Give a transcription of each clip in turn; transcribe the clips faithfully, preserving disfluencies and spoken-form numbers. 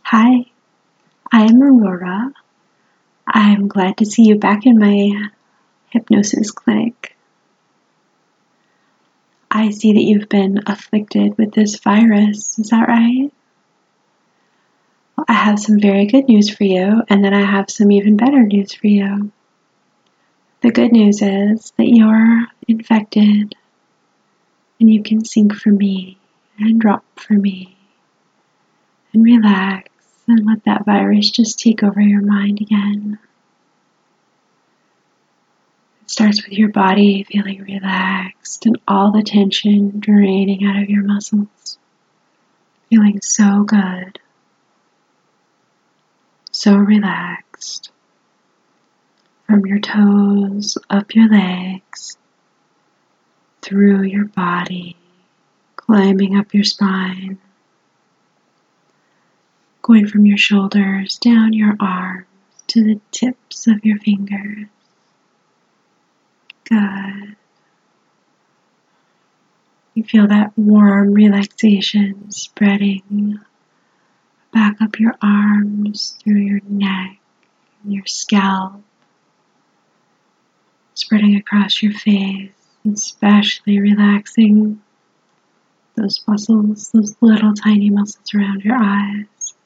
Hi, I'm Aurora. I'm glad to see you back in my hypnosis clinic. I see that you've been afflicted with this virus, is that right? Well, I have some very good news for you, and then I have some even better news for you. The good news is that you're infected, and you can sink for me and drop for me and relax and let that virus just take over your mind again. It starts with your body feeling relaxed and all the tension draining out of your muscles, feeling so good, so relaxed, from your toes, up your legs, through your body, climbing up your spine, going from your shoulders, down your arms, to the tips of your fingers. Good. You feel that warm relaxation spreading back up your arms, through your neck, and your scalp, spreading across your face, especially relaxing those muscles, those little tiny muscles around your eyes.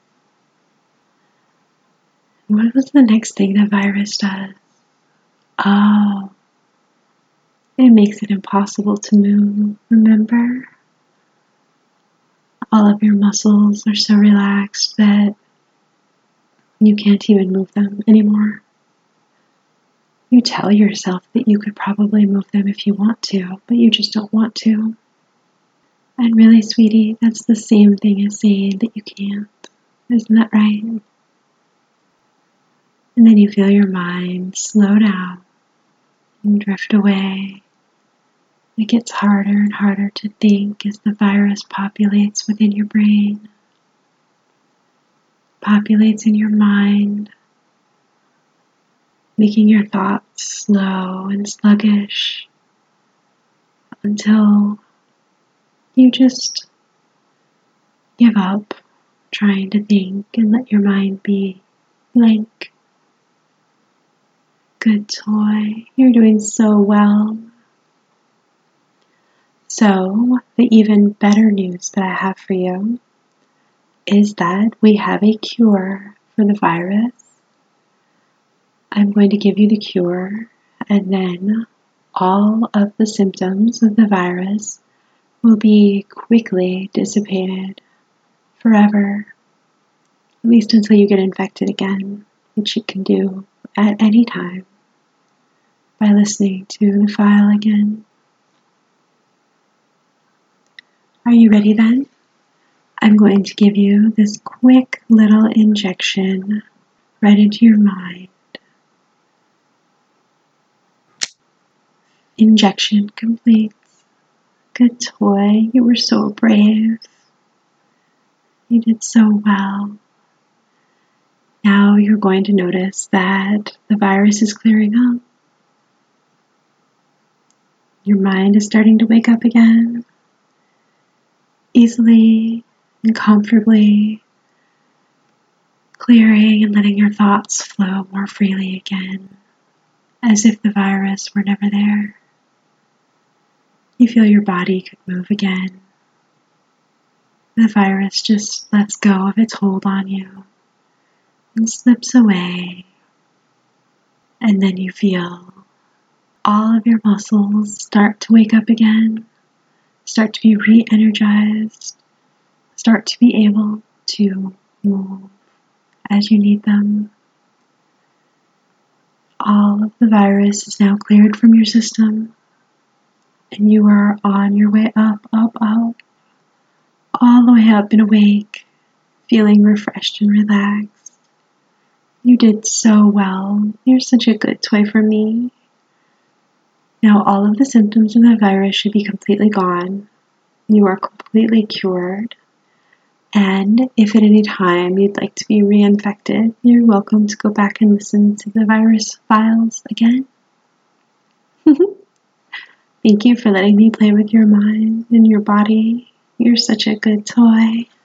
What was the next thing the virus does? Oh, it makes it impossible to move, remember? All of your muscles are so relaxed that you can't even move them anymore. You tell yourself that you could probably move them if you want to, but you just don't want to. And really, sweetie, that's the same thing as saying that you can't. Isn't that right? And then you feel your mind slow down and drift away. It gets harder and harder to think as the virus populates within your brain, populates in your mind, making your thoughts slow and sluggish until you just give up trying to think and let your mind be blank. Good toy, you're doing so well. So, the even better news that I have for you is that we have a cure for the virus. I'm going to give you the cure, and then all of the symptoms of the virus will be quickly dissipated forever, at least until you get infected again, which you can do at any time by listening to the file again. Are you ready then? I'm going to give you this quick little injection right into your mind. Injection complete. Good toy. You were so brave. You did so well. Now you're going to notice that the virus is clearing up. Your mind is starting to wake up again, easily and comfortably, clearing and letting your thoughts flow more freely again, as if the virus were never there. You feel your body could move again. The virus just lets go of its hold on you and slips away. And then you feel all of your muscles start to wake up again, start to be re-energized, start to be able to move as you need them. All of the virus is now cleared from your system, and you are on your way up, up, up, all the way up and awake, feeling refreshed and relaxed. You did so well. You're such a good toy for me. Now all of the symptoms of the virus should be completely gone. You are completely cured. And if at any time you'd like to be reinfected, you're welcome to go back and listen to the virus files again. Thank you for letting me play with your mind and your body. You're such a good toy.